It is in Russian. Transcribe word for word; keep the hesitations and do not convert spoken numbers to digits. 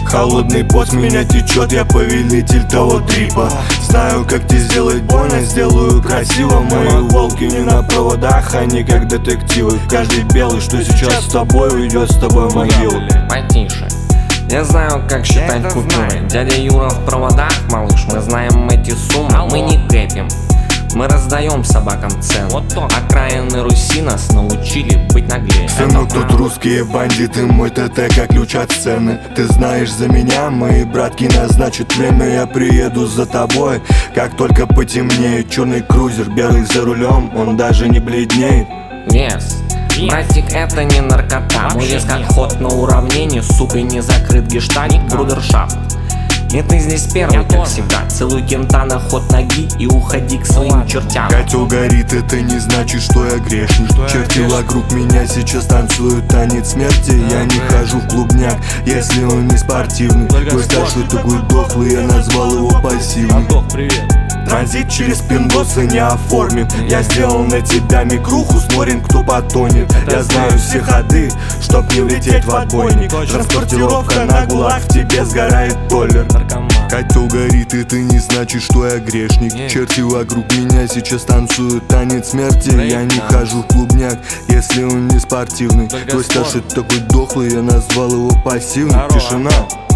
Холодный пот с меня течет, я повелитель того трипа. Знаю, как тебе сделать больно, сделаю красиво. Мои волки не на проводах, они как детективы. Каждый белый, что сейчас с тобой, уйдет с тобой в могилу. Потише. Я знаю, как считать купюры. Дядя Юра в проводах, малыш. Мы знаем эти суммы, мы не гэпим. Мы раздаем собакам цены. Вот то. Окраины Руси нас научили быть наглее. Сынок, тут русские бандиты, мой ТТ как ключ от сцены. Ты знаешь за меня, мои братки назначат время. Я приеду за тобой, как только потемнеет. Черный крузер, белый за рулем, он даже не бледнеет. Вес. Братик, это не наркота. Мой вес как ход на уравнении. Сука, не закрыт гештальт, брудершафт. И ты здесь первый, как всегда. Целуй кента на ход ноги и уходи к своим чертям. Котел горит, это не значит, что я грешник. Черти вокруг меня сейчас танцуют танец смерти. Я не хожу в клубняк, если он не спортивный. Твой старший такой дохлый, я назвал его пассивный. Транзит через пиндосы не оформим. Я сделал на тебя микруху, смотрим, кто потонет. Я знаю все ходы, чтоб не влететь в отбойник. Транспортировка на гулаг, в тебе сгорает толлер. Котел горит, это не значит, что я грешник. Черти вокруг меня сейчас танцуют танец смерти. Я не хожу в клубняк, если он не спортивный. Твой старший такой дохлый, я назвал его пассивный. Тишина.